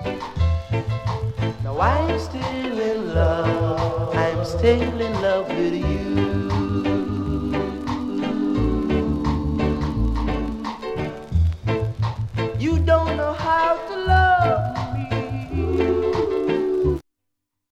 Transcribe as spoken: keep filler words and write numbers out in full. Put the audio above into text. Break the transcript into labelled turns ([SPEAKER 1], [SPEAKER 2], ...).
[SPEAKER 1] Now I'm still in love, I'm still in love with you.